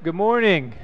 Good morning.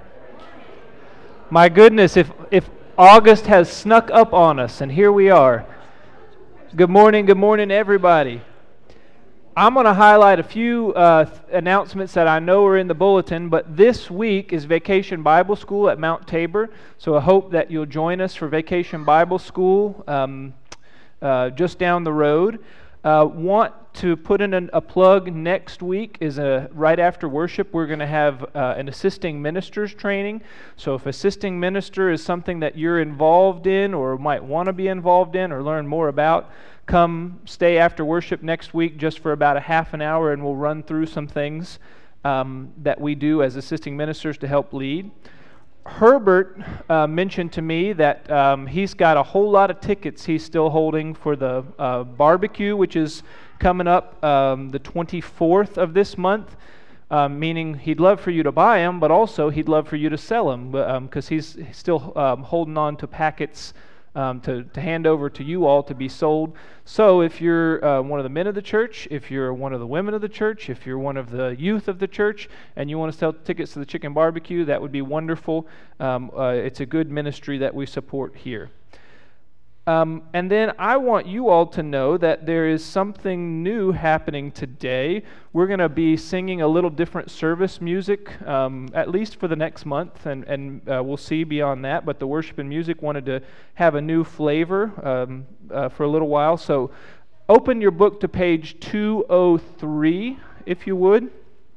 My goodness, if August has snuck up on us, and here we are. Good morning, everybody. I'm going to highlight a few announcements that I know are in the bulletin, but this week is Vacation Bible School at Mount Tabor, so I hope that you'll join us for Vacation Bible School just down the road. Want to put in a plug next week is right after worship we're going to have an assisting ministers training. So if assisting minister is something that you're involved in or might want to be involved in or learn more about, come stay after worship next week just for about a half an hour and we'll run through some things that we do as assisting ministers to help lead. Herbert mentioned to me that he's got a whole lot of tickets he's still holding for the barbecue, which is coming up the 24th of this month, meaning he'd love for you to buy them, but also he'd love for you to sell them because he's still holding on to packets to hand over to you all to be sold. So if you're one of the men of the church, if you're one of the women of the church, if you're one of the youth of the church, and you want to sell tickets to the chicken barbecue, that would be wonderful. It's a good ministry that we support here. And then I want you all to know that there is something new happening today. We're going to be singing a little different service music, at least for the next month, and we'll see beyond that. But the worship and music wanted to have a new flavor for a little while. So open your book to page 203, if you would.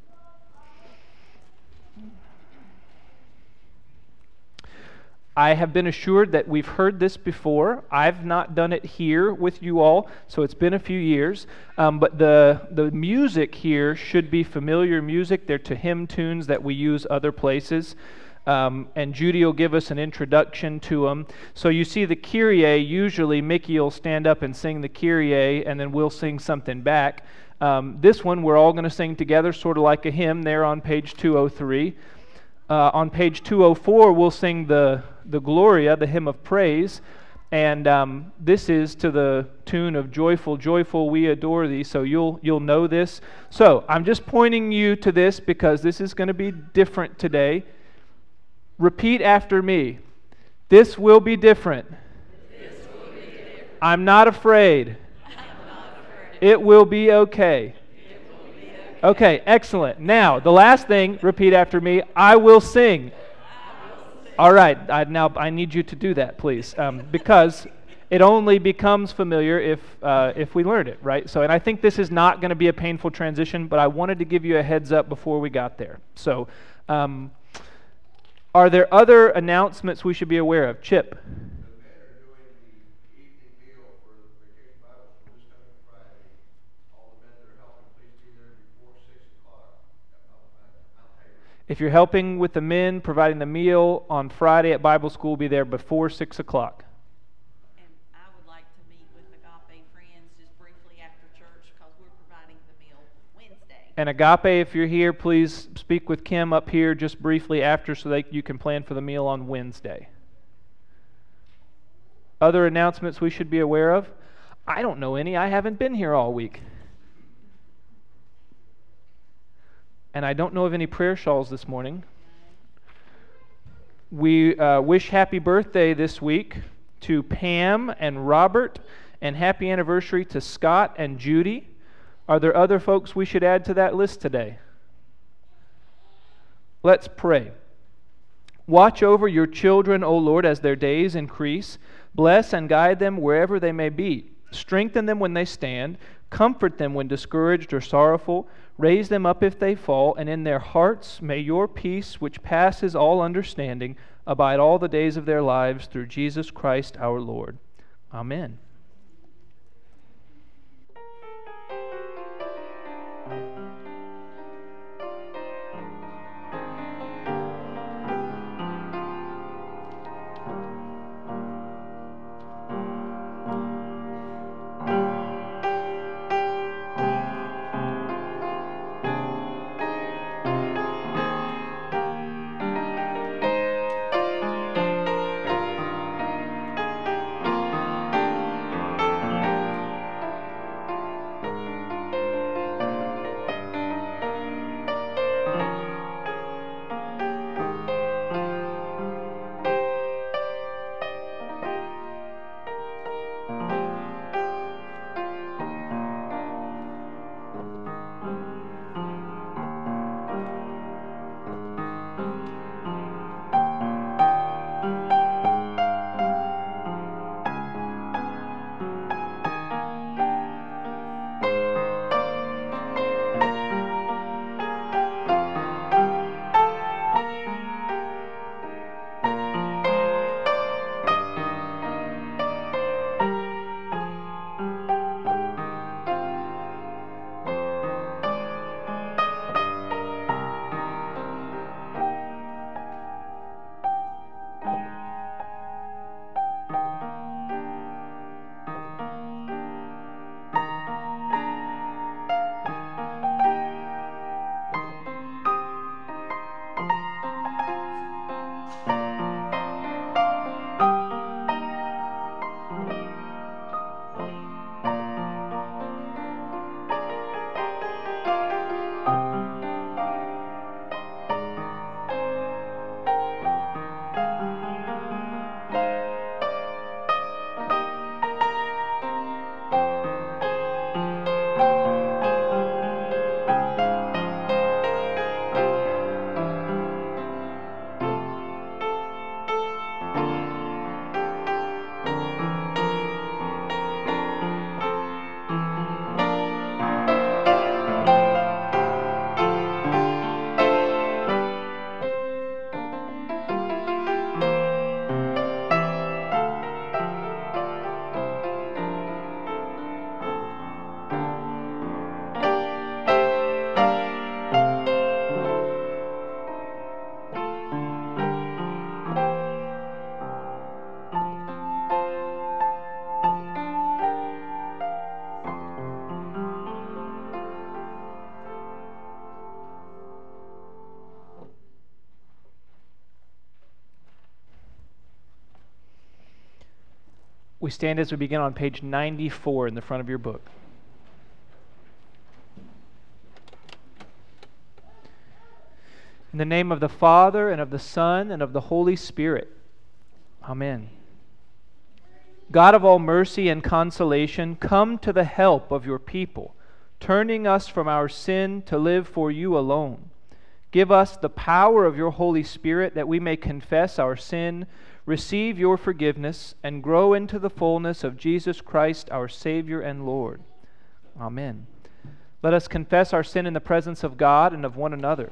I have been assured that we've heard this before. I've not done it here with you all, so it's been a few years. But the music here should be familiar music. They're to hymn tunes that we use other places. And Judy will give us an introduction to them. So you see the Kyrie, usually Mickey will stand up and sing the Kyrie, and then we'll sing something back. This one we're all going to sing together, sort of like a hymn there on page 203. On page 204, we'll sing the Gloria, the hymn of praise, and this is to the tune of Joyful, Joyful, We Adore Thee, so you'll know this. So I'm just pointing you to this because this is going to be different today. Repeat after me. This will be different. This will be different. I'm not afraid. I'm not afraid. It will be okay. Okay, excellent. Now, the last thing, repeat after me, I will sing. All right, I need you to do that, please, because it only becomes familiar if we learn it, right? So, and I think this is not going to be a painful transition, but I wanted to give you a heads up before we got there. So, are there other announcements we should be aware of? Chip? If you're helping with the men, providing the meal on Friday at Bible school, be there before 6 o'clock. And I would like to meet with Agape Friends just briefly after church because we're providing the meal Wednesday. And Agape, if you're here, please speak with Kim up here just briefly after so that you can plan for the meal on Wednesday. Other announcements we should be aware of? I don't know any. I haven't been here all week. And I don't know of any prayer shawls this morning. We wish happy birthday this week to Pam and Robert, and happy anniversary to Scott and Judy. Are there other folks we should add to that list today? Let's pray. Watch over your children, O Lord, as their days increase. Bless and guide them wherever they may be. Strengthen them when they stand. Comfort them when discouraged or sorrowful. Raise them up if they fall, and in their hearts may your peace, which passes all understanding, abide all the days of their lives through Jesus Christ our Lord. Amen. We stand as we begin on page 94 in the front of your book. In the name of the Father, and of the Son, and of the Holy Spirit. Amen. God of all mercy and consolation, come to the help of your people, turning us from our sin to live for you alone. Give us the power of your Holy Spirit that we may confess our sin, receive your forgiveness, and grow into the fullness of Jesus Christ, our Savior and Lord. Amen. Let us confess our sin in the presence of God and of one another.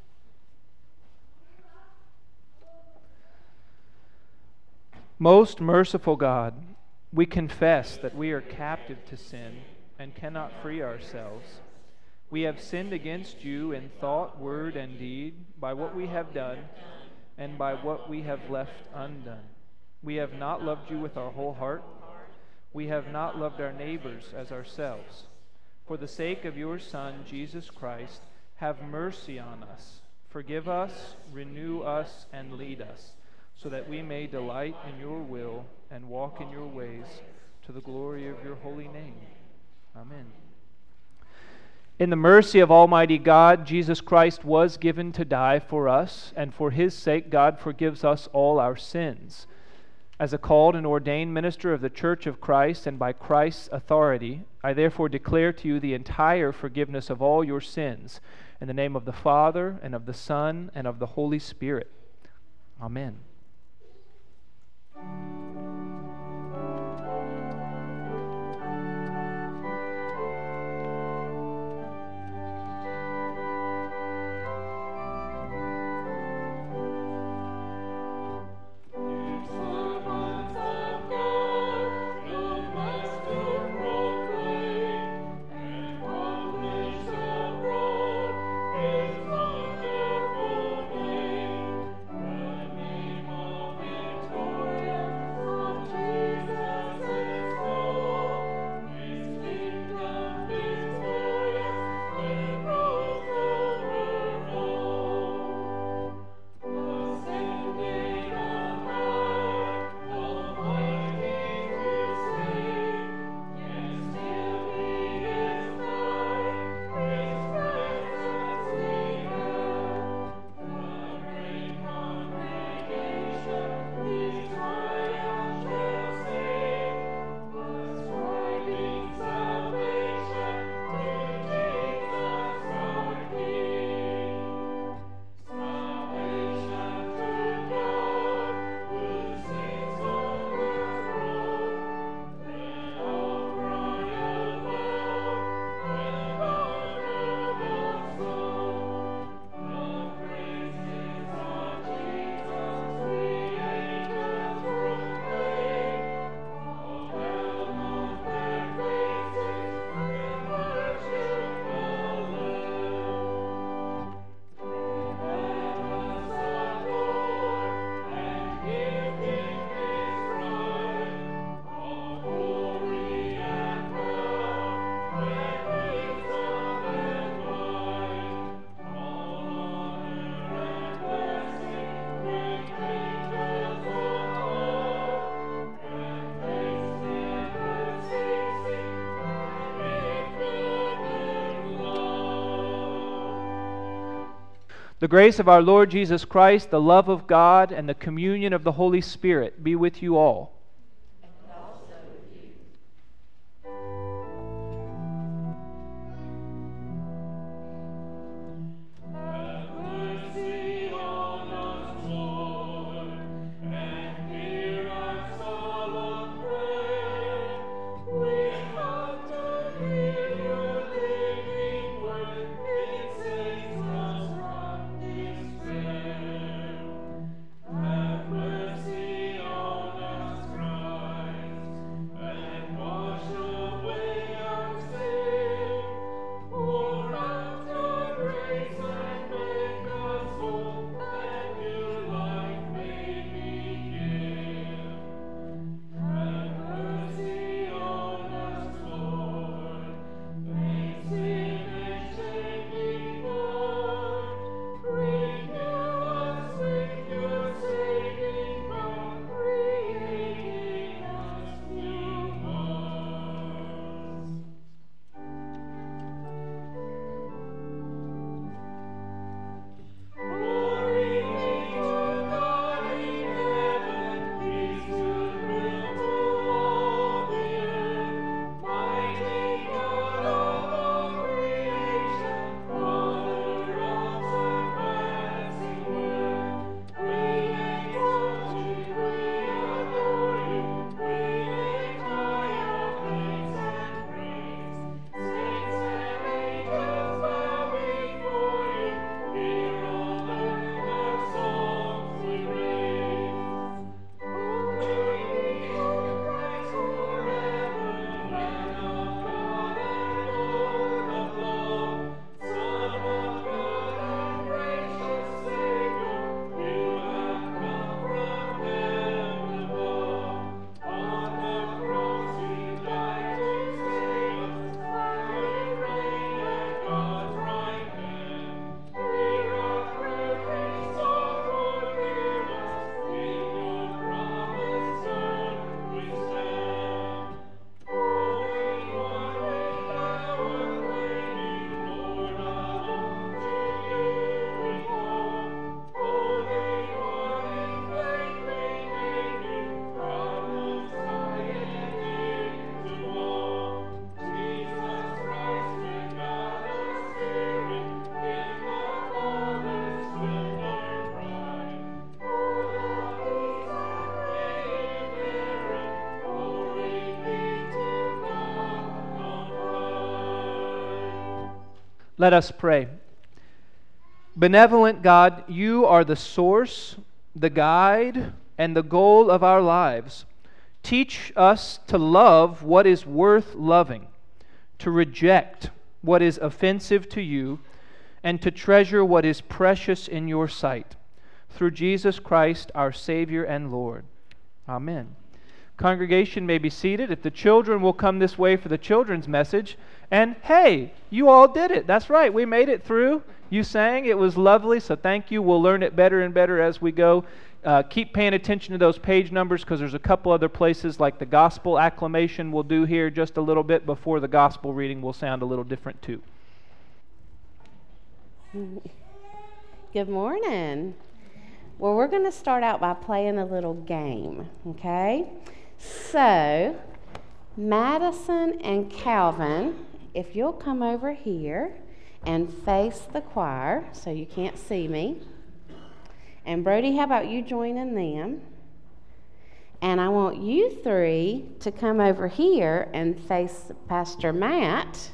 Most merciful God, we confess that we are captive to sin and cannot free ourselves. We have sinned against you in thought, word, and deed, by what we have done and by what we have left undone. We have not loved you with our whole heart. We have not loved our neighbors as ourselves. For the sake of your Son, Jesus Christ, have mercy on us. Forgive us, renew us, and lead us, so that we may delight in your will and walk in your ways, to the glory of your holy name. Amen. In the mercy of Almighty God, Jesus Christ was given to die for us, and for his sake God forgives us all our sins. As a called and ordained minister of the Church of Christ, and by Christ's authority, I therefore declare to you the entire forgiveness of all your sins, in the name of the Father, and of the Son, and of the Holy Spirit. Amen. The grace of our Lord Jesus Christ, the love of God, and the communion of the Holy Spirit be with you all. And also with you. Have mercy on us, Lord, and hear our solemn prayer. We come to hear your living word. It saves us from despair. Have mercy on us, Let us pray. Benevolent God, you are the source, the guide, and the goal of our lives. Teach us to love what is worth loving, to reject what is offensive to you, and to treasure what is precious in your sight. Through Jesus Christ, our Savior and Lord. Amen. Congregation may be seated. If the children will come this way for the children's message. And hey, you all did it. That's right. We made it through. You sang. It was lovely. So thank you. We'll learn it better and better as we go. Keep paying attention to those page numbers because there's a couple other places like the gospel acclamation we'll do here just a little bit before the gospel reading will sound a little different too. Good morning. Well, we're going to start out by playing a little game, okay? So, Madison and Calvin, if you'll come over here and face the choir so you can't see me. And Brody, how about you joining them? And I want you three to come over here and face Pastor Matt.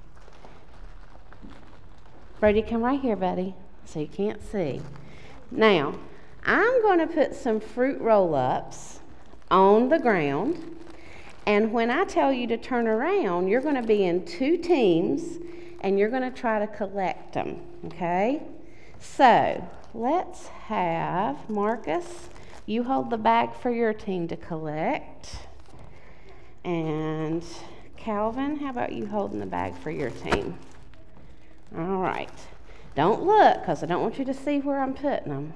Brody, come right here, buddy, so you can't see. Now, I'm going to put some fruit roll-ups on the ground, and when I tell you to turn around, you're going to be in two teams, and you're going to try to collect them, okay? So, let's have Marcus, you hold the bag for your team to collect, and Calvin, how about you holding the bag for your team? All right. Don't look, because I don't want you to see where I'm putting them.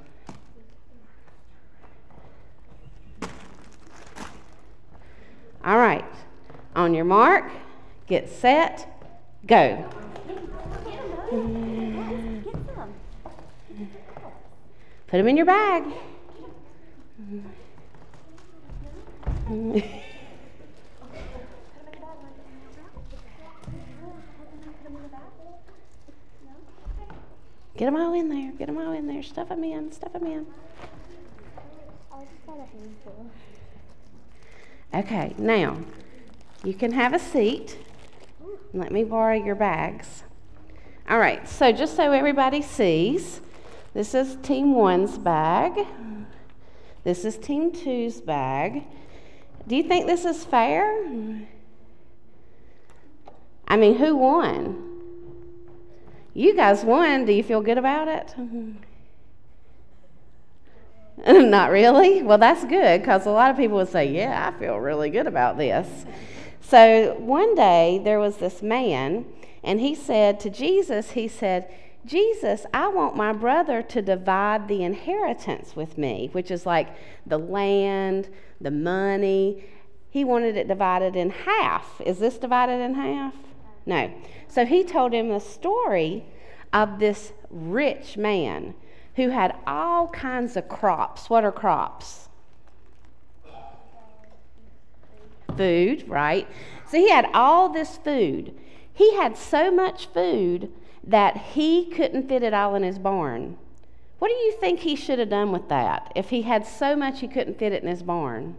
All right. On your mark, get set, go. Put them in your bag. Get them all in there. Get them all in there. Stuff them in. Stuff them in. Okay, now, you can have a seat. Let me borrow your bags. All right, so just so everybody sees, this is Team 1's bag. This is Team 2's bag. Do you think this is fair? I mean, who won? You guys won. Do you feel good about it? Not really? Well, that's good, because a lot of people would say, yeah, I feel really good about this. So one day there was this man, and he said to Jesus, he said, Jesus, I want my brother to divide the inheritance with me, which is like the land, the money. He wanted it divided in half. Is this divided in half? No. So he told him the story of this rich man who had all kinds of crops. What are crops? Food, right? So he had all this food. He had so much food that he couldn't fit it all in his barn. What do you think he should have done with that if he had so much he couldn't fit it in his barn?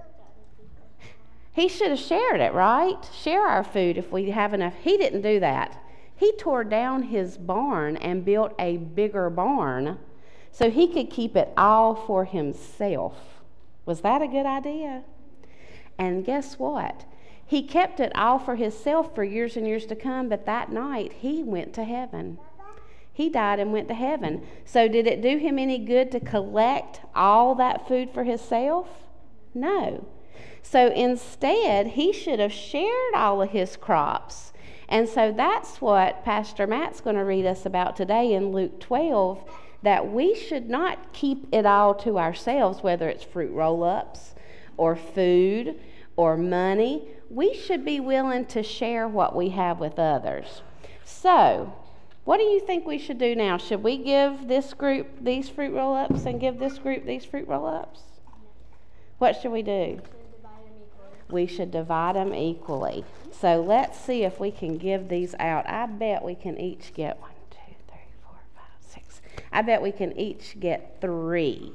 He should have shared it, right? Share our food if we have enough. He didn't do that. He tore down his barn and built a bigger barn so he could keep it all for himself. Was that a good idea? And guess what? He kept it all for himself for years and years to come, but that night he went to heaven. He died and went to heaven. So did it do him any good to collect all that food for himself? No. So instead, he should have shared all of his crops. And so that's what Pastor Matt's going to read us about today in Luke 12, that we should not keep it all to ourselves, whether it's fruit roll-ups or food or money. We should be willing to share what we have with others. So, what do you think we should do now? Should we give this group these fruit roll-ups and give this group these fruit roll-ups? What should we do? We should divide them equally. So let's see if we can give these out. I bet we can each get 1, 2, 3, 4, 5, 6. I bet we can each get 3.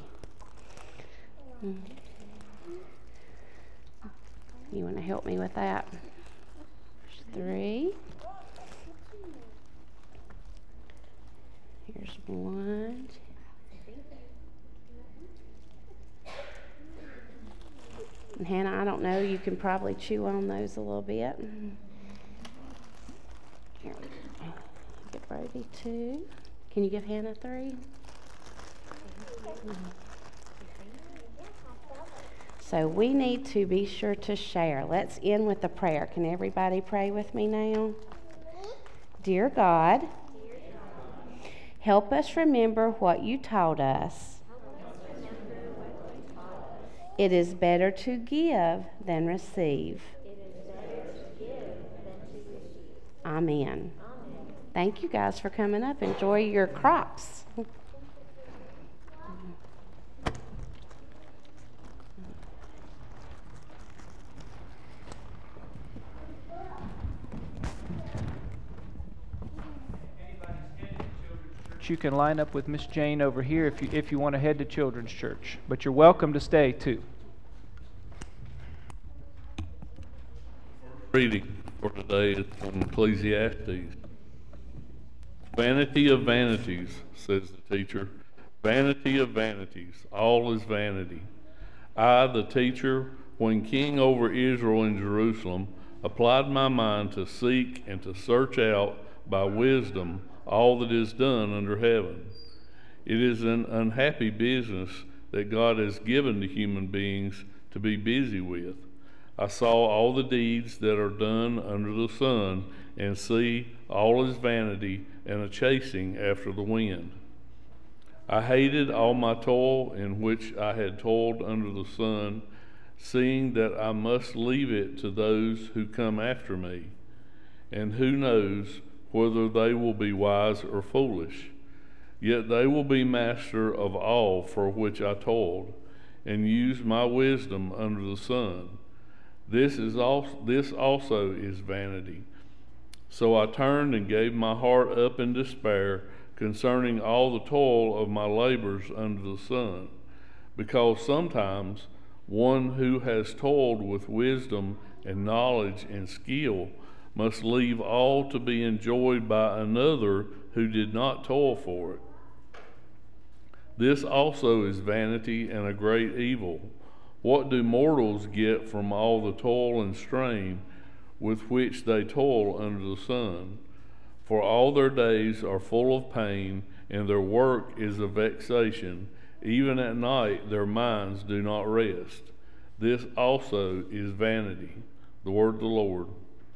You want to help me with that? 3. There's one. And Hannah, I don't know, you can probably chew on those a little bit. Here, give Brody 2. Can you give Hannah 3? So we need to be sure to share. Let's end with a prayer. Can everybody pray with me now? Dear God, help us remember what you taught us. It is better to give than receive. Amen. Thank you guys for coming up. Enjoy your crops. You can line up with Miss Jane over here if you want to head to Children's Church, but you're welcome to stay too. Reading for today is from Ecclesiastes. Vanity of vanities, says the teacher. Vanity of vanities, all is vanity. I, the teacher, when king over Israel and Jerusalem, applied my mind to seek and to search out by wisdom all that is done under heaven. It is an unhappy business that God has given to human beings to be busy with. I saw all the deeds that are done under the sun, and see, all is vanity and a chasing after the wind. I hated all my toil in which I had toiled under the sun, seeing that I must leave it to those who come after me. And who knows whether they will be wise or foolish. Yet they will be master of all for which I toiled, and used my wisdom under the sun. This also is vanity. So I turned and gave my heart up in despair concerning all the toil of my labors under the sun, because sometimes one who has toiled with wisdom and knowledge and skill must leave all to be enjoyed by another who did not toil for it. This also is vanity and a great evil. What do mortals get from all the toil and strain with which they toil under the sun? For all their days are full of pain, and their work is a vexation. Even at night their minds do not rest. This also is vanity. The word of the Lord.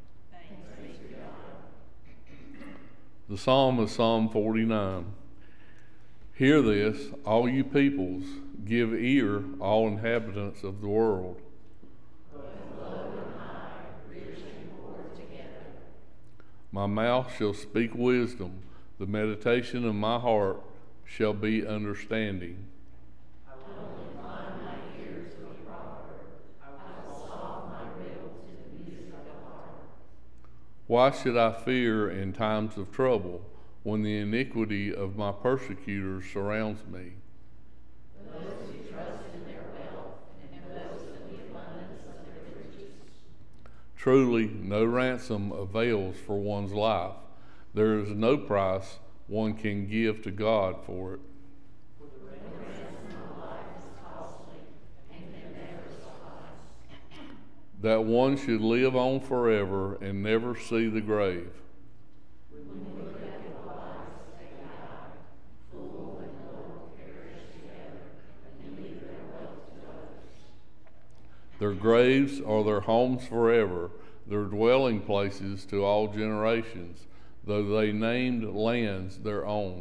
The psalm is Psalm 49. Hear this, all you peoples, give ear, all inhabitants of the world. My mouth shall speak wisdom, the meditation of my heart shall be understanding. Why should I fear in times of trouble, when the iniquity of my persecutors surrounds me? Those who trust in their wealth and boast of the abundance of their riches. Truly, no ransom avails for one's life. There is no price one can give to God for it. That one should live on forever and never see the grave. Their graves are their homes forever, their dwelling places to all generations, though they named lands their own.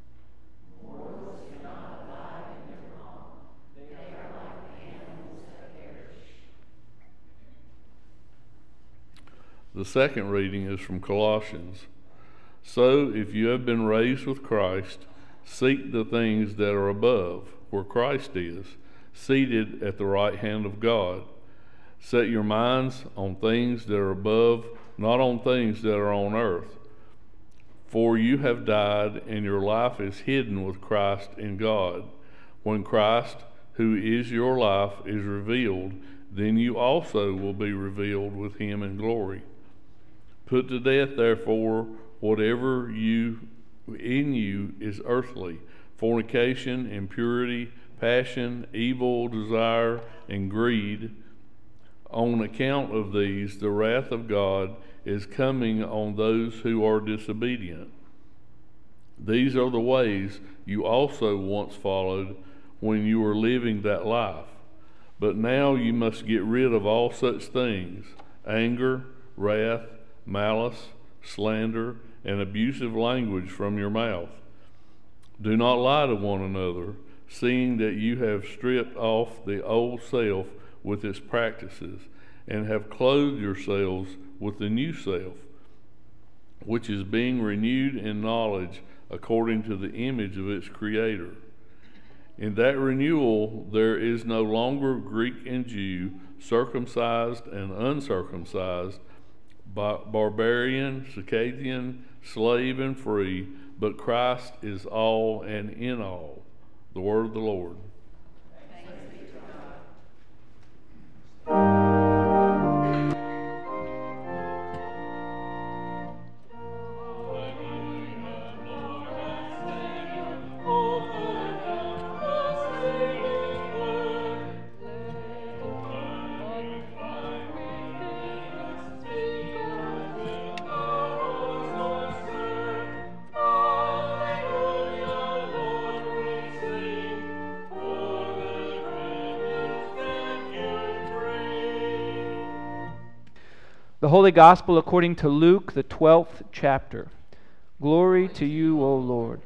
The second reading is from Colossians. So, if you have been raised with Christ, seek the things that are above, where Christ is, seated at the right hand of God. Set your minds on things that are above, not on things that are on earth. For you have died, and your life is hidden with Christ in God. When Christ, who is your life, is revealed, then you also will be revealed with him in glory. Put to death, therefore, whatever in you is earthly: fornication, impurity, passion, evil desire, and greed. On account of these, the wrath of God is coming on those who are disobedient. These are the ways you also once followed when you were living that life. But now you must get rid of all such things: anger, wrath, malice, slander, and abusive language from your mouth. Do not lie to one another, seeing that you have stripped off the old self with its practices, and have clothed yourselves with the new self, which is being renewed in knowledge according to the image of its Creator. In that renewal there is no longer Greek and Jew, circumcised and uncircumcised, barbarian, Scythian, slave and free, but Christ is all and in all. The word of the Lord. The Holy Gospel according to Luke, the 12th chapter. Glory to you, O Lord.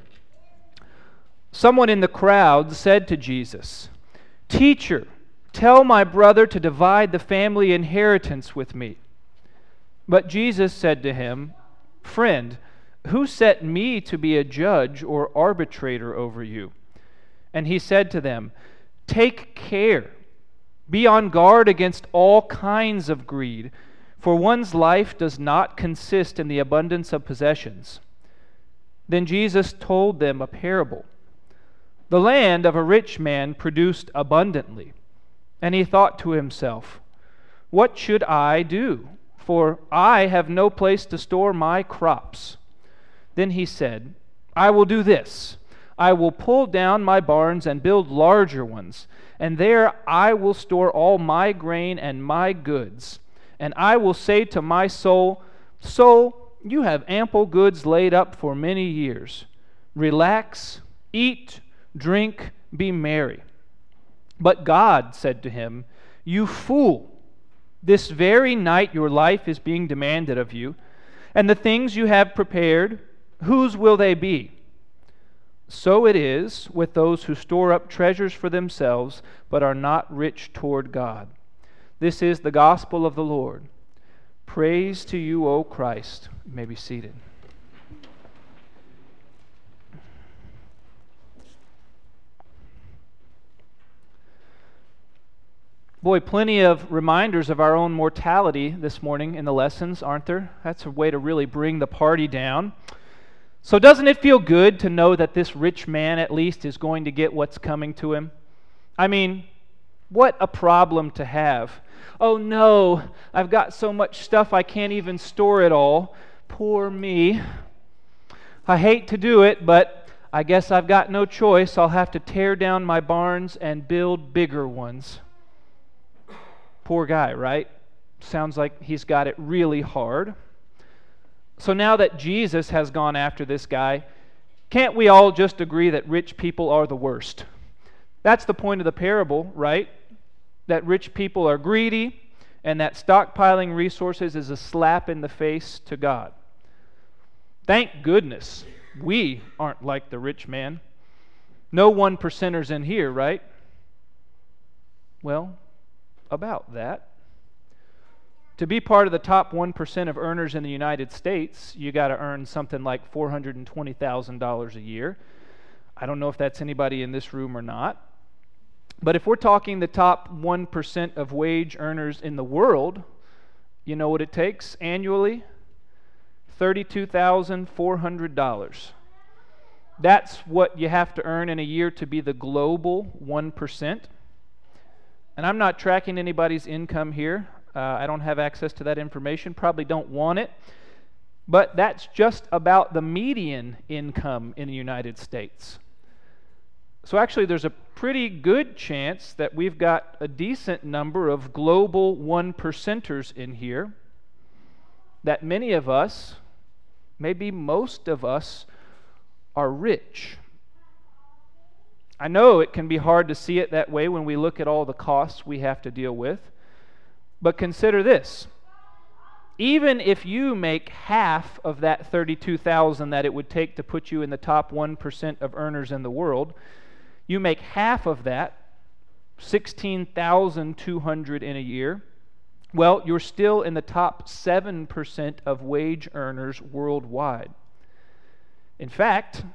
Someone in the crowd said to Jesus, "Teacher, tell my brother to divide the family inheritance with me." But Jesus said to him, "Friend, who set me to be a judge or arbitrator over you?" And he said to them, "Take care. Be on guard against all kinds of greed, for one's life does not consist in the abundance of possessions." Then Jesus told them a parable. The land of a rich man produced abundantly, and he thought to himself, "What should I do? For I have no place to store my crops." Then he said, "I will do this. I will pull down my barns and build larger ones, and there I will store all my grain and my goods. And I will say to my soul, 'Soul, you have ample goods laid up for many years. Relax, eat, drink, be merry.' But God said to him, 'You fool, this very night your life is being demanded of you, and the things you have prepared, whose will they be?' So it is with those who store up treasures for themselves, but are not rich toward God." This is the gospel of the Lord. Praise to you, O Christ. You may be seated. Boy, plenty of reminders of our own mortality this morning in the lessons, aren't there? That's a way to really bring the party down. So doesn't it feel good to know that this rich man at least is going to get what's coming to him? I mean, what a problem to have. "Oh no, I've got so much stuff I can't even store it all. Poor me. I hate to do it, but I guess I've got no choice. I'll have to tear down my barns and build bigger ones." Poor guy, right? Sounds like he's got it really hard. So now that Jesus has gone after this guy, can't we all just agree that rich people are the worst? That's the point of the parable, right? That rich people are greedy, and that stockpiling resources is a slap in the face to God. Thank goodness we aren't like the rich man. No 1%ers in here, right? Well, about that. To be part of the top 1% of earners in the United States, you got to earn something like $420,000 a year. I don't know if that's anybody in this room or not. But if we're talking the top 1% of wage earners in the world, you know what it takes annually? $32,400. That's what you have to earn in a year to be the global 1%. And I'm not tracking anybody's income here. I don't have access to that information, probably don't want it. But that's just about the median income in the United States. So actually, there's a pretty good chance that we've got a decent number of global 1%ers in here, that many of us, maybe most of us, are rich. I know it can be hard to see it that way when we look at all the costs we have to deal with, but consider this. Even if you make half of that $32,000 that it would take to put you in the top 1% of earners in the world, you make half of that, $16,200 in a year, well, you're still in the top 7% of wage earners worldwide. In fact,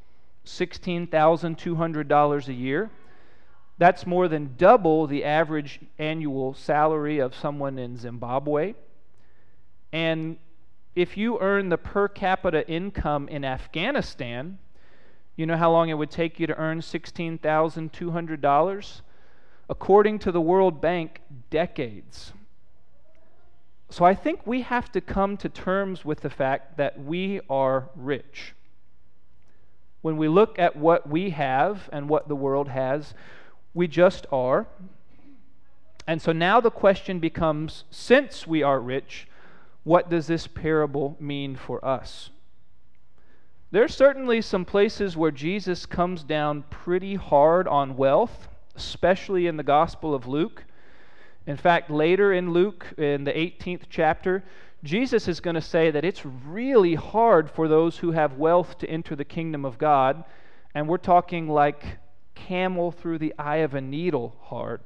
$16,200 a year, that's more than double the average annual salary of someone in Zimbabwe. And if you earn the per capita income in Afghanistan, you know how long it would take you to earn $16,200? According to the World Bank, decades. So I think we have to come to terms with the fact that we are rich. When we look at what we have and what the world has, we just are. And so now the question becomes, since we are rich, what does this parable mean for us? There's certainly some places where Jesus comes down pretty hard on wealth, especially in the Gospel of Luke. In fact, later in Luke, in the 18th chapter, Jesus is going to say that it's really hard for those who have wealth to enter the kingdom of God, and we're talking like camel through the eye of a needle hard.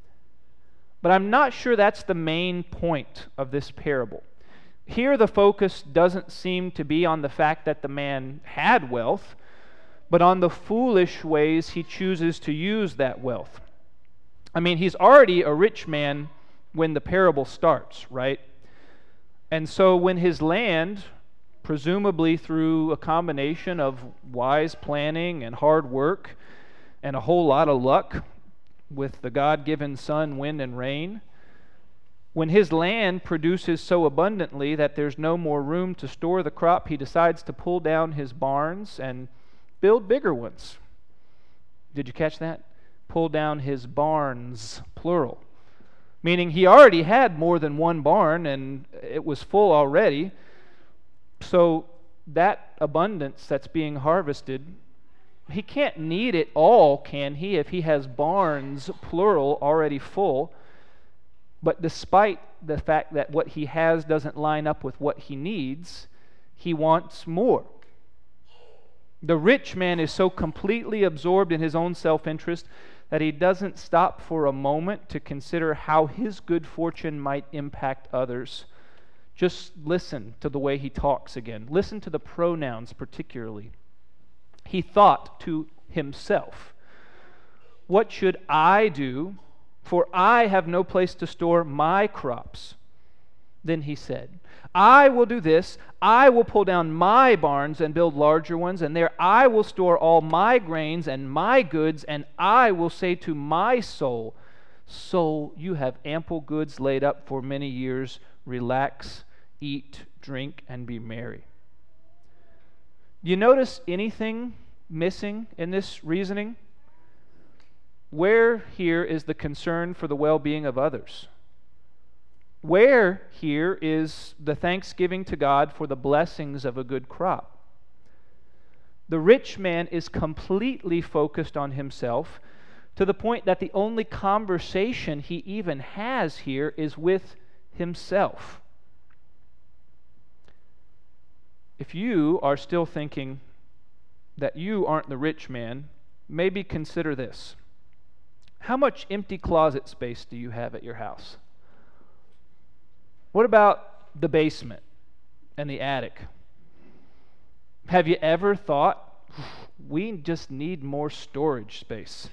But I'm not sure that's the main point of this parable. Here the focus doesn't seem to be on the fact that the man had wealth, but on the foolish ways he chooses to use that wealth. I mean, he's already a rich man when the parable starts, right? And so when his land, presumably through a combination of wise planning and hard work and a whole lot of luck with the God-given sun, wind, and rain, when his land produces so abundantly that there's no more room to store the crop, he decides to pull down his barns and build bigger ones. Did you catch that? Pull down his barns, plural. Meaning he already had more than one barn and it was full already. So that abundance that's being harvested, he can't need it all, can he, if he has barns, plural, already full? But despite the fact that what he has doesn't line up with what he needs, he wants more. The rich man is so completely absorbed in his own self-interest that he doesn't stop for a moment to consider how his good fortune might impact others. Just listen to the way he talks again. Listen to the pronouns particularly. He thought to himself, "What should I do? For I have no place to store my crops." Then he said, "I will do this. I will pull down my barns and build larger ones, and there I will store all my grains and my goods, and I will say to my soul, 'Soul, you have ample goods laid up for many years. Relax, eat, drink, and be merry.'" You notice anything missing in this reasoning? Where here is the concern for the well-being of others? Where here is the thanksgiving to God for the blessings of a good crop? The rich man is completely focused on himself to the point that the only conversation he even has here is with himself. If you are still thinking that you aren't the rich man, maybe consider this. How much empty closet space do you have at your house? What about the basement and the attic? Have you ever thought, we just need more storage space?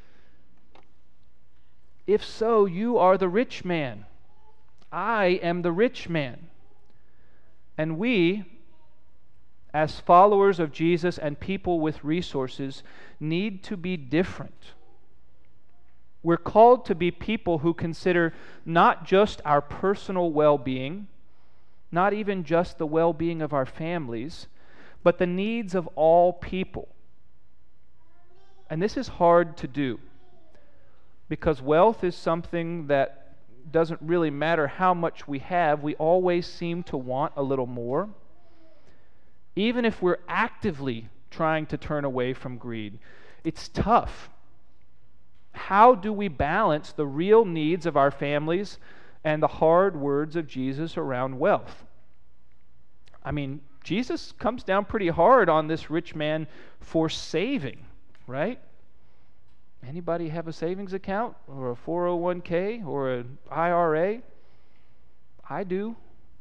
If so, you are the rich man. I am the rich man. And we, as followers of Jesus and people with resources, need to be different. We're called to be people who consider not just our personal well-being, not even just the well-being of our families, but the needs of all people. And this is hard to do because wealth is something that doesn't really matter how much we have. We always seem to want a little more. Even if we're actively trying to turn away from greed, it's tough. How do we balance the real needs of our families and the hard words of Jesus around wealth? I mean, Jesus comes down pretty hard on this rich man for saving, right? Anybody have a savings account or a 401k or an IRA? I do.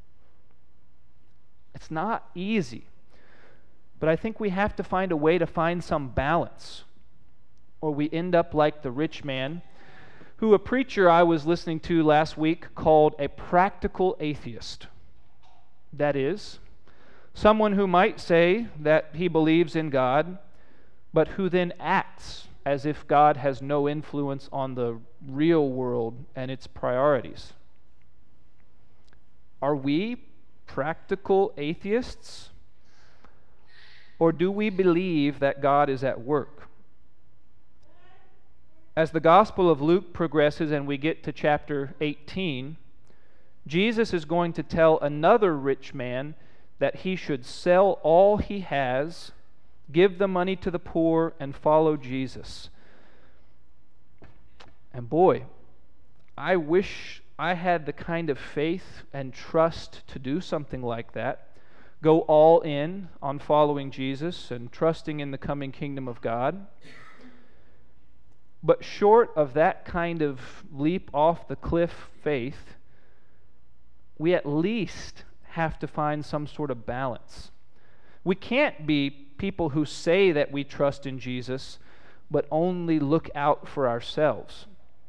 It's not easy. But I think we have to find a way to find some balance, or we end up like the rich man, who a preacher I was listening to last week called a practical atheist. That is, someone who might say that he believes in God, but who then acts as if God has no influence on the real world and its priorities. Are we practical atheists? Or do we believe that God is at work? As the Gospel of Luke progresses and we get to chapter 18, Jesus is going to tell another rich man that he should sell all he has, give the money to the poor, and follow Jesus. And boy, I wish I had the kind of faith and trust to do something like that. Go all in on following Jesus and trusting in the coming kingdom of God. But short of that kind of leap off the cliff faith, we at least have to find some sort of balance. We can't be people who say that we trust in Jesus, but only look out for ourselves.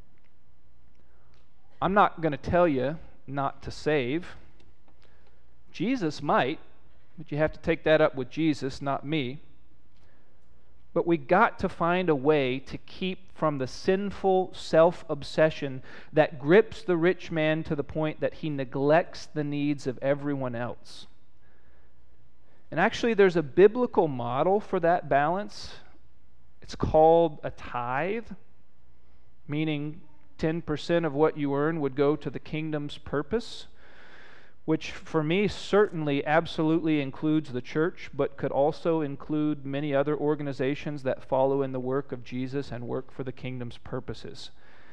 I'm not going to tell you not to save. Jesus might, but you have to take that up with Jesus, not me. But we got to find a way to keep from the sinful self-obsession that grips the rich man to the point that he neglects the needs of everyone else. And actually, there's a biblical model for that balance. It's called a tithe, meaning 10% of what you earn would go to the kingdom's purpose, which for me certainly absolutely includes the church, but could also include many other organizations that follow in the work of Jesus and work for the kingdom's purposes.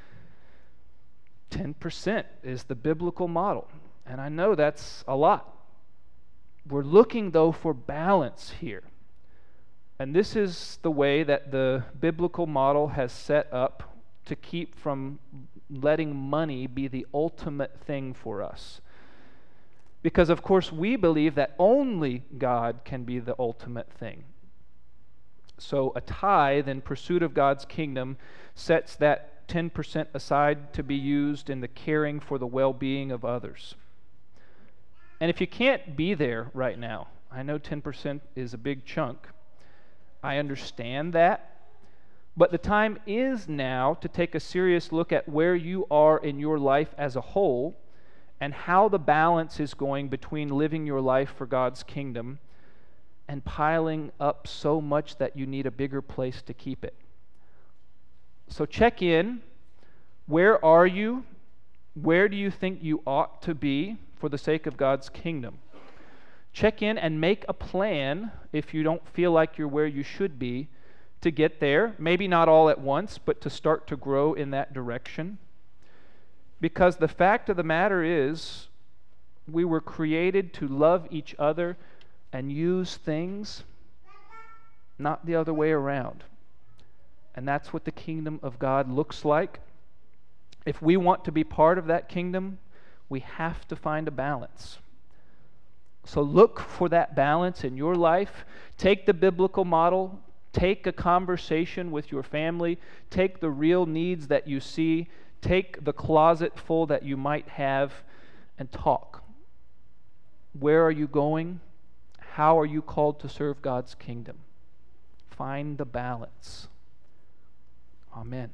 10% is the biblical model, and I know that's a lot. We're looking, though, for balance here. And this is the way that the biblical model has set up to keep from letting money be the ultimate thing for us. Because, of course, we believe that only God can be the ultimate thing. So a tithe in pursuit of God's kingdom sets that 10% aside to be used in the caring for the well-being of others. And if you can't be there right now, I know 10% is a big chunk. I understand that. But the time is now to take a serious look at where you are in your life as a whole and how the balance is going between living your life for God's kingdom and piling up so much that you need a bigger place to keep it. So check in. Where are you? Where do you think you ought to be for the sake of God's kingdom? Check in and make a plan if you don't feel like you're where you should be to get there. Maybe not all at once, but to start to grow in that direction. Because the fact of the matter is, we were created to love each other and use things, not the other way around. And that's what the kingdom of God looks like. If we want to be part of that kingdom, we have to find a balance. So look for that balance in your life. Take the biblical model. Take a conversation with your family. Take the real needs that you see. Take the closet full that you might have and talk. Where are you going? How are you called to serve God's kingdom? Find the balance. Amen.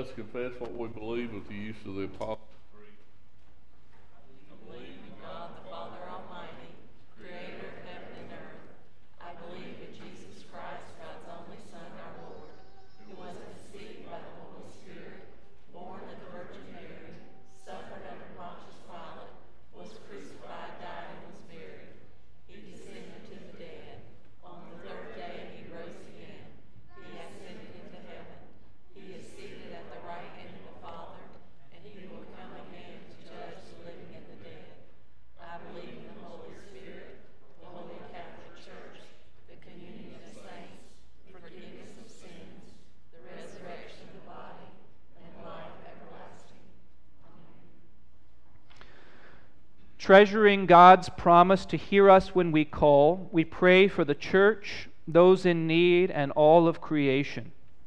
Let us confess what we believe with the use of the Apostles' Creed. I believe in God the Father Almighty, creator of heaven and earth. I believe in Jesus Christ, God's only Son, our Lord, who was conceived by the Holy Spirit, born of the Virgin Mary, suffered under Pontius Pilate, was crucified, died, and was buried. He descended to the dead. On the third day he rose again. He ascended into heaven. He is seated at the right hand of the Father, and he will come again to judge the living and the dead. I believe in the Holy Spirit, the Holy Catholic Church, the communion of saints, forgiveness of sins, the resurrection of the body, and life everlasting. Amen. Treasuring God's promise to hear us when we call, we pray for the church, those in need, and all of creation.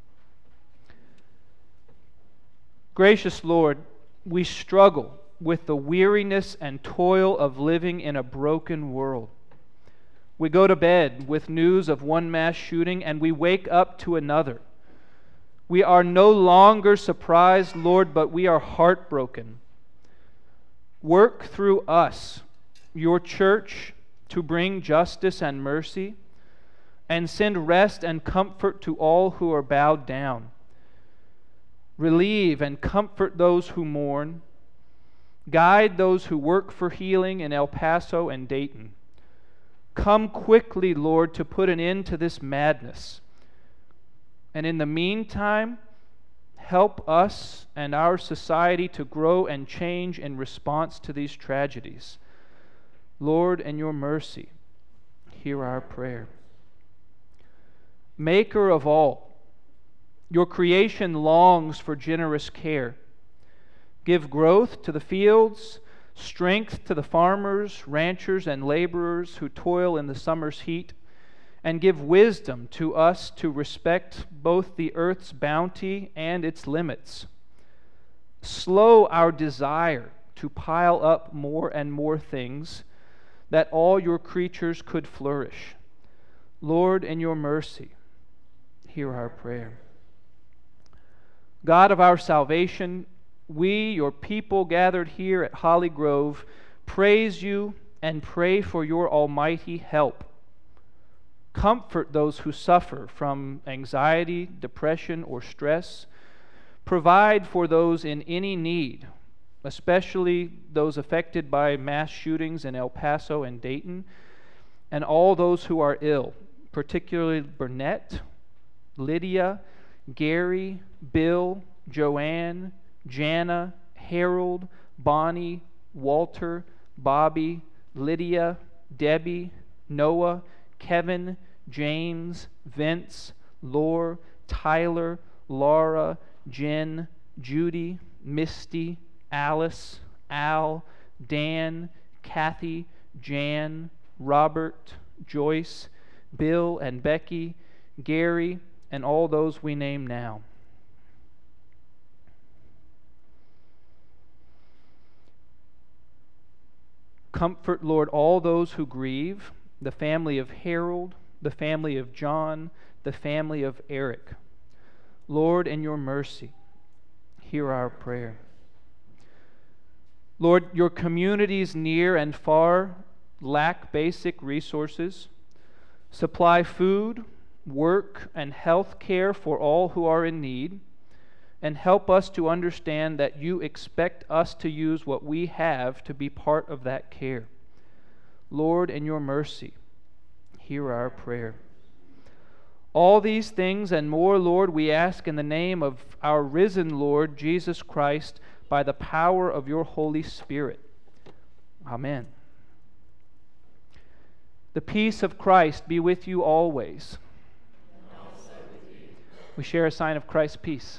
Gracious Lord, we struggle with the weariness and toil of living in a broken world. We go to bed with news of one mass shooting, and we wake up to another. We are no longer surprised, Lord, but we are heartbroken. Work through us, your church, to bring justice and mercy, and send rest and comfort to all who are bowed down. Relieve and comfort those who mourn. Guide those who work for healing in El Paso and Dayton. Come quickly, Lord, to put an end to this madness. And in the meantime, help us and our society to grow and change in response to these tragedies. Lord, in your mercy, hear our prayer. Maker of all, your creation longs for generous care. Give growth to the fields, strength to the farmers, ranchers, and laborers who toil in the summer's heat, and give wisdom to us to respect both the earth's bounty and its limits. Slow our desire to pile up more and more things, that all your creatures could flourish. Lord, in your mercy, hear our prayer. God of our salvation, we, your people gathered here at Holly Grove, praise you and pray for your almighty help. Comfort those who suffer from anxiety, depression, or stress. Provide for those in any need, especially those affected by mass shootings in El Paso and Dayton, and all those who are ill, particularly Burnett, Lydia, Gary, Bill, Joanne, Jana, Harold, Bonnie, Walter, Bobby, Lydia, Debbie, Noah, Kevin, James, Vince, Lore, Tyler, Laura, Jen, Judy, Misty, Alice, Al, Dan, Kathy, Jan, Robert, Joyce, Bill and Becky, Gary, and all those we name now. Comfort, Lord, all those who grieve, the family of Harold, the family of John, the family of Eric. Lord, in your mercy, hear our prayer. Lord, your communities near and far lack basic resources. Supply food, work, and health care for all who are in need, and help us to understand that you expect us to use what we have to be part of that care. Lord, in your mercy, hear our prayer. All these things and more, Lord, we ask in the name of our risen Lord, Jesus Christ, by the power of your Holy Spirit. Amen. The peace of Christ be with you always. And also with you. We share a sign of Christ's peace.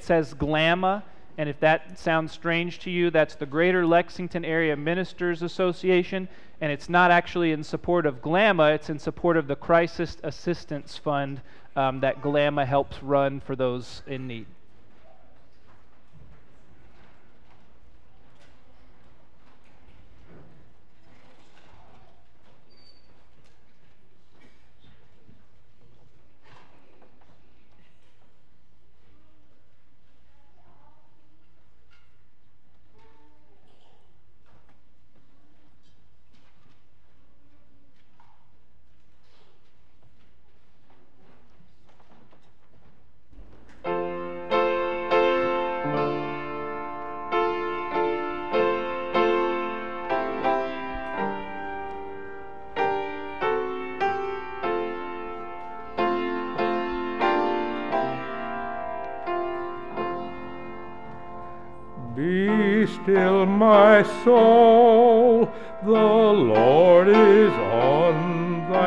says GLAMA, and if that sounds strange to you, that's the Greater Lexington Area Ministers Association, and it's not actually in support of GLAMA, it's in support of the Crisis Assistance Fund that GLAMA helps run for those in need. Be still, my soul, the Lord is on thy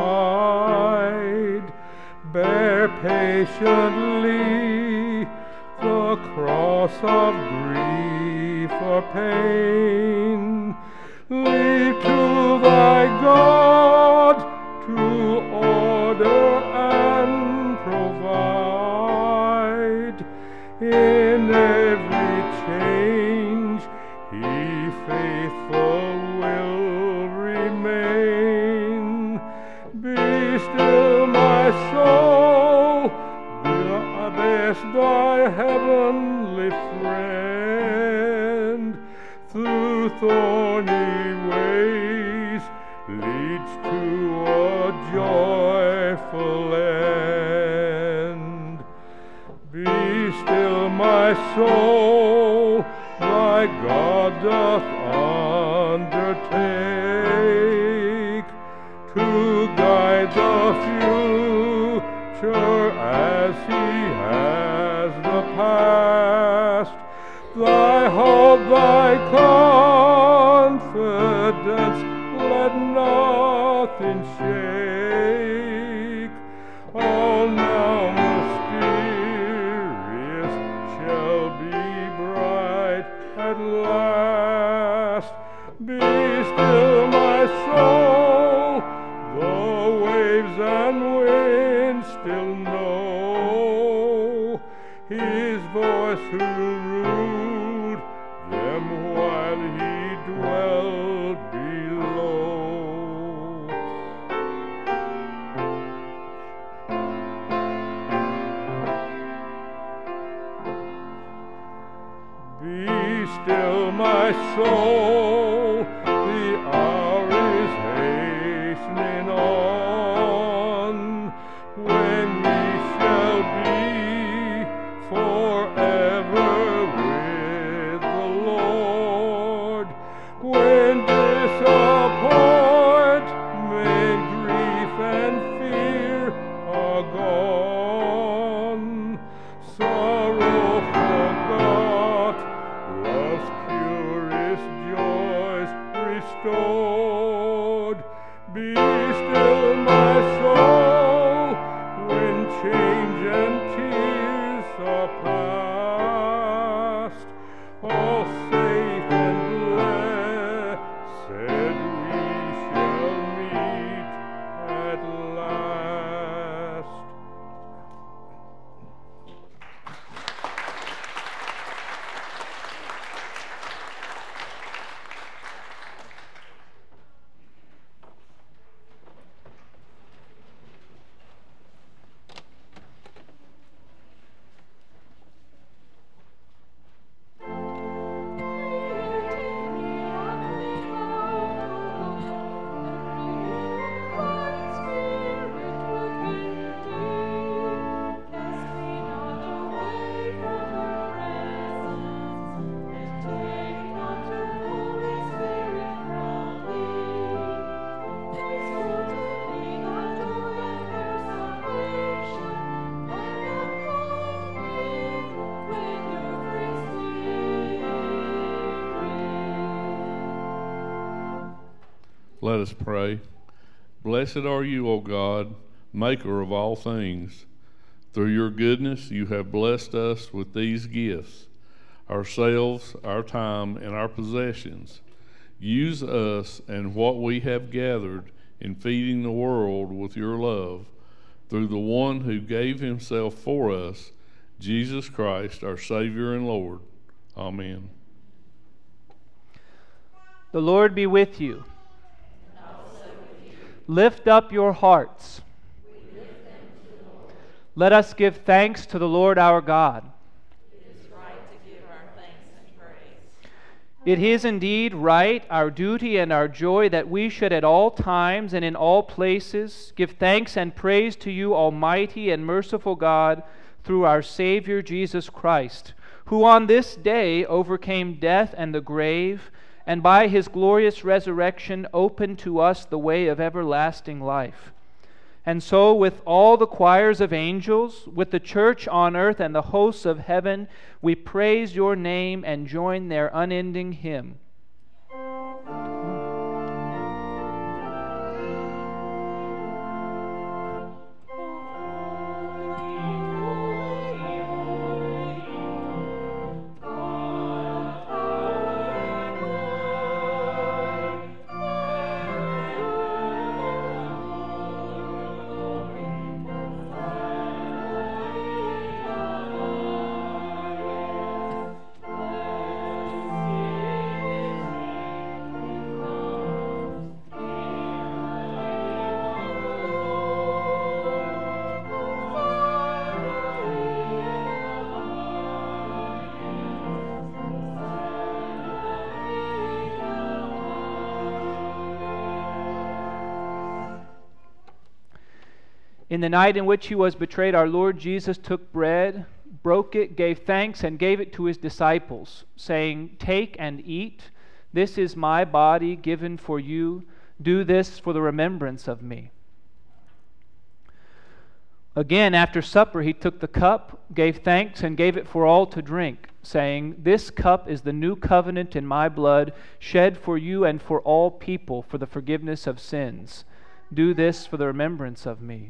side. Bear patiently the cross of grief or pain. Leave to thy God to order and provide. In every change he faithful will remain. Be still, my soul, the best thy heavenly friend. Through thorny ways leads to a joyful end. Be still, my soul, thy God doth undertake to guide the future as he has the past. Thy hope, thy confidence, let nothing shake. All now mysterious shall be bright at last. Be still, my soul, the waves and winds still know his voice who ruled them while he dwelled below. Be still, my soul, the hour is hastening on, when we shall be forever with the Lord. When disappointment, grief, and fear are gone, sorrow forgot, love's purest joys restored. Be still, my soul, when change and tears are past. All safe and blessed we shall meet at last. Let us pray. Blessed are you, O God, maker of all things. Through your goodness, you have blessed us with these gifts, ourselves, our time, and our possessions. Use us and what we have gathered in feeding the world with your love, through the one who gave himself for us, Jesus Christ, our Savior and Lord. Amen. The Lord be with you. Lift up your hearts. Let us give thanks to the Lord our God. It is right to give our thanks and praise. It is indeed right, our duty and our joy, that we should at all times and in all places give thanks and praise to you, Almighty and merciful God, through our Savior Jesus Christ, who on this day overcame death and the grave, and by his glorious resurrection opened to us the way of everlasting life. And so, with all the choirs of angels, with the church on earth and the hosts of heaven, we praise your name and join their unending hymn. In the night in which he was betrayed, our Lord Jesus took bread, broke it, gave thanks, and gave it to his disciples, saying, "Take and eat. This is my body given for you. Do this for the remembrance of me." Again, after supper, he took the cup, gave thanks, and gave it for all to drink, saying, "This cup is the new covenant in my blood, shed for you and for all people for the forgiveness of sins. Do this for the remembrance of me."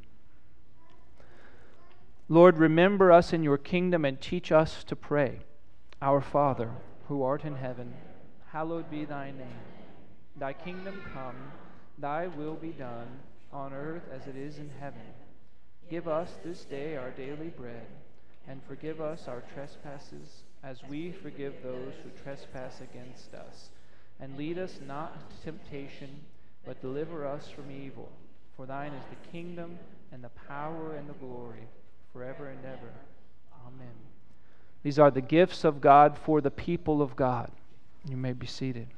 Lord, remember us in your kingdom and teach us to pray. Our Father, who art in heaven, hallowed be thy name. Thy kingdom come, thy will be done, on earth as it is in heaven. Give us this day our daily bread, and forgive us our trespasses, as we forgive those who trespass against us. And lead us not into temptation, but deliver us from evil. For thine is the kingdom, and the power, and the glory, forever and ever. Amen. These are the gifts of God for the people of God. You may be seated.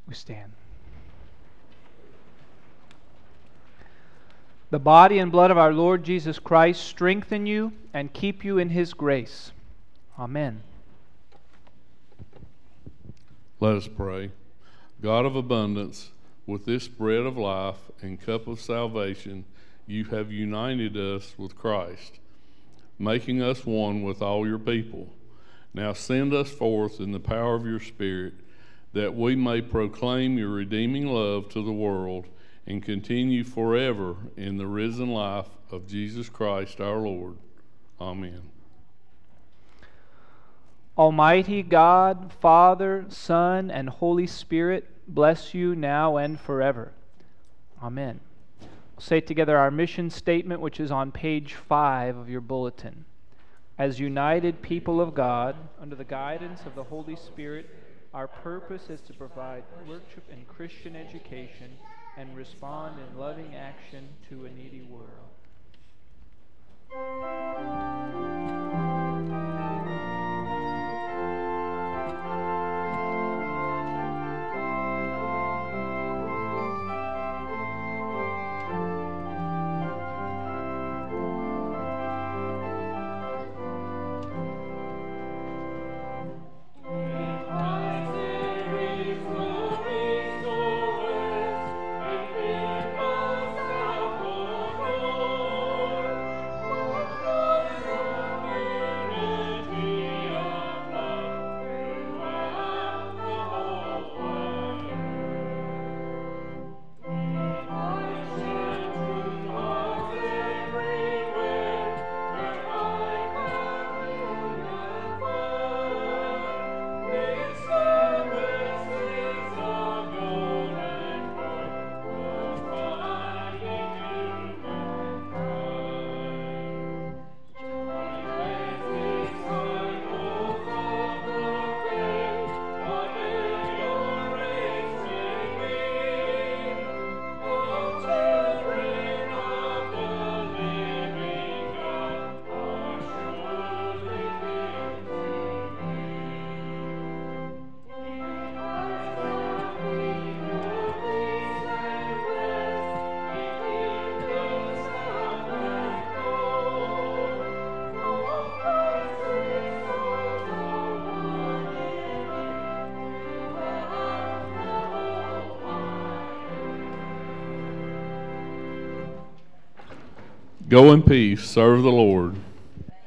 We stand. The body and blood of our Lord Jesus Christ strengthen you and keep you in His grace. Amen. Let us pray. God of abundance, with this bread of life and cup of salvation, you have united us with Christ, making us one with all your people. Now send us forth in the power of your Spirit, that we may proclaim your redeeming love to the world and continue forever in the risen life of Jesus Christ our Lord. Amen. Almighty God, Father, Son, and Holy Spirit, bless you now and forever. Amen. We'll say together our mission statement, which is on page 5 of your bulletin. As united people of God, under the guidance of the Holy Spirit, our purpose is to provide worship and Christian education and respond in loving action to a needy world. Go in peace, serve the Lord.